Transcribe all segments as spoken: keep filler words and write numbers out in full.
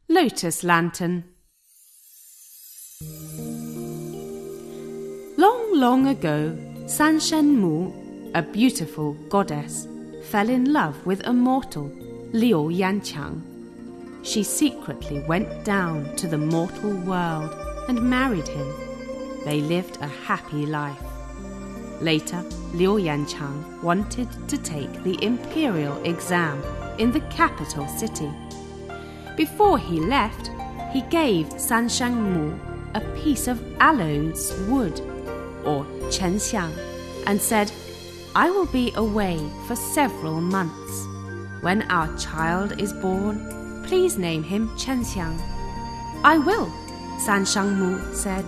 Lotus Lantern. Long, long ago, San Shen Mu, a beautiful goddess, fell in love with a mortal, Liu Yanqiang. She secretly went down to the mortal world and married him. They lived a happy life. Later, Liu Yanqiang wanted to take the imperial exam in the capital city. Before he left, he gave San Shen Mu a piece of aloes wood, or Chenxiang, and said, "I will be away for several months. When our child is born, please name him Chenxiang." "I will," San Shen Mu said.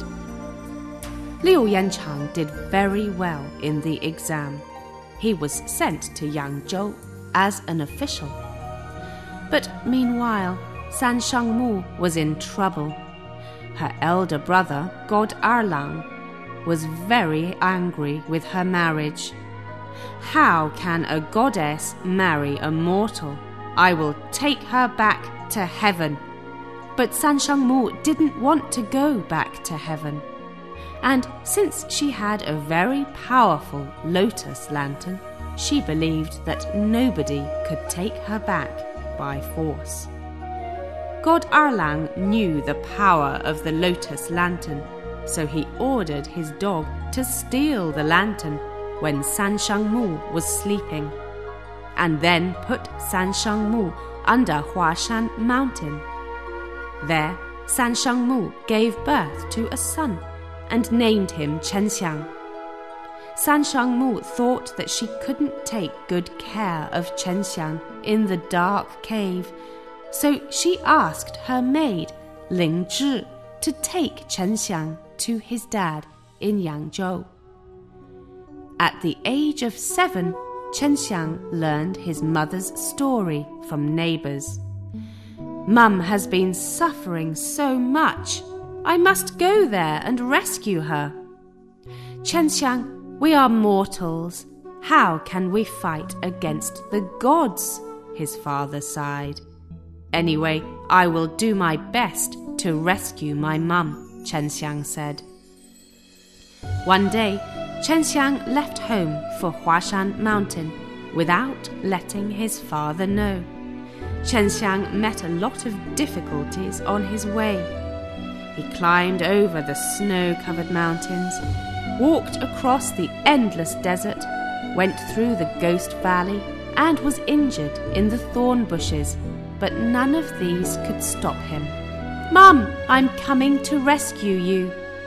Liu Yanqiang did very well in the exam. He was sent to Yangzhou as an official. But meanwhile, San Shen Mu was in trouble. Her elder brother, God Erlang, was very angry with her marriage. "How can a goddess marry a mortal? I will take her back to heaven." But San Shen Mu didn't want to go back to heaven. And since she had a very powerful lotus lantern, she believed that nobody could take her back by force. God Erlang knew the power of the lotus lantern, so he ordered his dog to steal the lantern when San Shen Mu was sleeping, and then put San Shen Mu under Huashan Mountain. There, San Shen Mu gave birth to a son and named him Chenxiang. San Shen Mu thought that she couldn't take good care of Chenxiang in the dark cave, so she asked her maid, Ling Zhi, to take Chenxiang to his dad in Yangzhou. At the age of seven, Chenxiang learned his mother's story from neighbors. "Mum has been suffering so much. I must go there and rescue her." "Chenxiang, we are mortals. How can we fight against the gods?" his father sighed. "Anyway, I will do my best to rescue my mum," Chenxiang said. One day, Chenxiang left home for Huashan Mountain without letting his father know. Chenxiang met a lot of difficulties on his way. He climbed over the snow-covered mountains, walked across the endless desert, went through the Ghost Valley, and was injured in the thorn bushes, but none of these could stop him. "Mum, I'm coming to rescue you."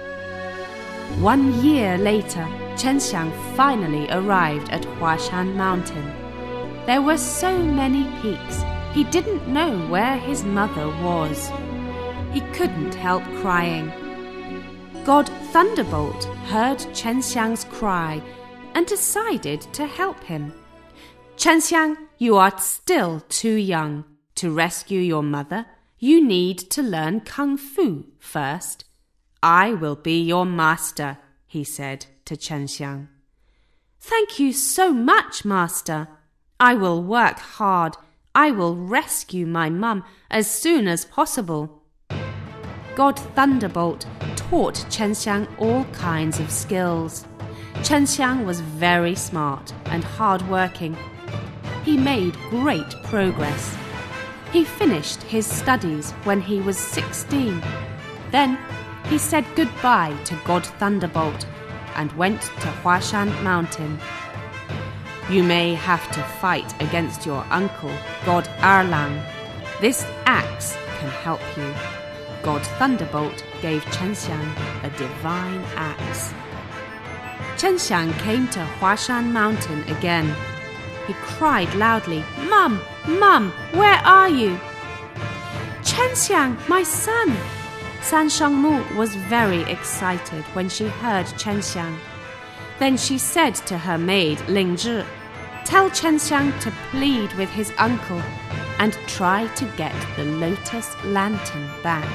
One year later, Chenxiang finally arrived at Huashan Mountain. There were so many peaks, he didn't know where his mother was. He couldn't help crying. God Thunderbolt heard Chenxiang's cry and decided to help him. "Chenxiang, you are still too young. To rescue your mother, you need to learn Kung Fu first. I will be your master," he said to Chenxiang. "Thank you so much, master. I will work hard. I will rescue my mum as soon as possible." God Thunderbolt taught Chenxiang all kinds of skills. Chenxiang was very smart and hard-working. He made great progress. He finished his studies when he was sixteen. Then he said goodbye to God Thunderbolt and went to Huashan Mountain. "You may have to fight against your uncle, God Erlang. This axe can help you." God Thunderbolt gave Chenxiang a divine axe. Chenxiang came to Huashan Mountain again. He cried loudly, "Mum, Mum, where are you?" "Chenxiang, my son!" San Shen Mu was very excited when she heard Chenxiang. Then she said to her maid, Ling Zhi, "Tell Chenxiang to plead with his uncle and try to get the lotus lantern back."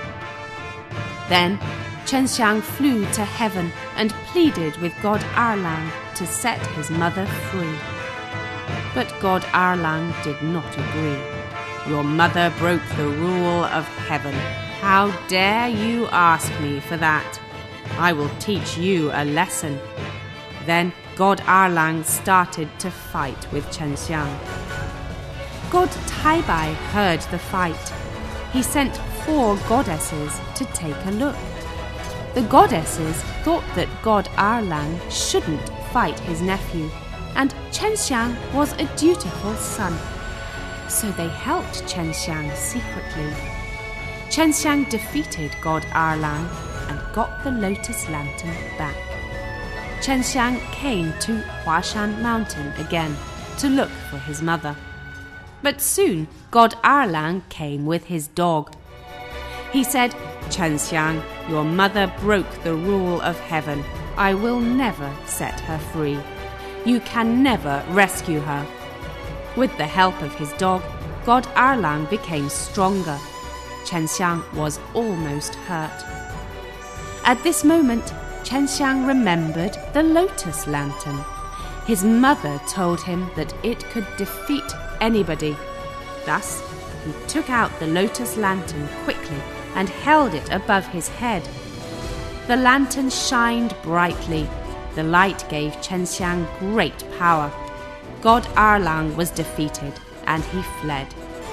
Then Chenxiang flew to heaven and pleaded with God Erlang to set his mother free. But God Erlang did not agree. your mother broke the rule of heaven. How dare you ask me for that? I will teach you a lesson." Then God Erlang started to fight with Chen Xiang. God Taibai heard the fight. He sent four goddesses to take a look. The goddesses thought that God Erlang shouldn't fight his nephew, and Chen Xiang was a dutiful son. So they helped Chen Xiang secretly. Chen Xiang defeated God Erlang and got the lotus lantern back. Chen Xiang came to Huashan Mountain again to look for his mother. But soon God Erlang came with his dog. He said, "Chen Xiang, your mother broke the rule of heaven. I will never set her free. You can never rescue her." With the help of his dog, God Erlang became stronger. Chen Xiang was almost hurt. At this moment, Chen Xiang remembered the lotus lantern. His mother told him that it could defeat anybody. Thus, he took out the lotus lantern quickly and held it above his head. The lantern shined brightly. The light gave Chen Xiang great power. God Erlang was defeated and he fled.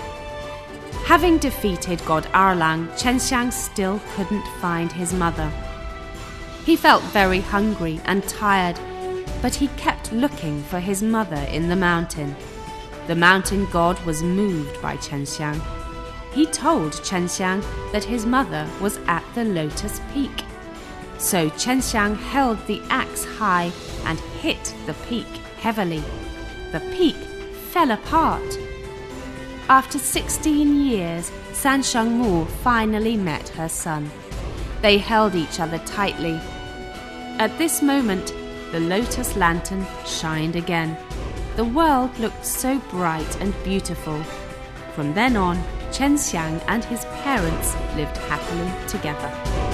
Having defeated God Erlang, Chen Xiang still couldn't find his mother. He felt very hungry and tired, but he kept looking for his mother in the mountain. The mountain god was moved by Chen Xiang. He told Chen Xiang that his mother was at the lotus peak. So Chen Xiang held the axe high and hit the peak heavily. The peak fell apart. After sixteen years, San Shengmu finally met her son. They held each other tightly. At this moment, the lotus lantern shined again. The world looked so bright and beautiful. From then on, Chen Xiang and his parents lived happily together.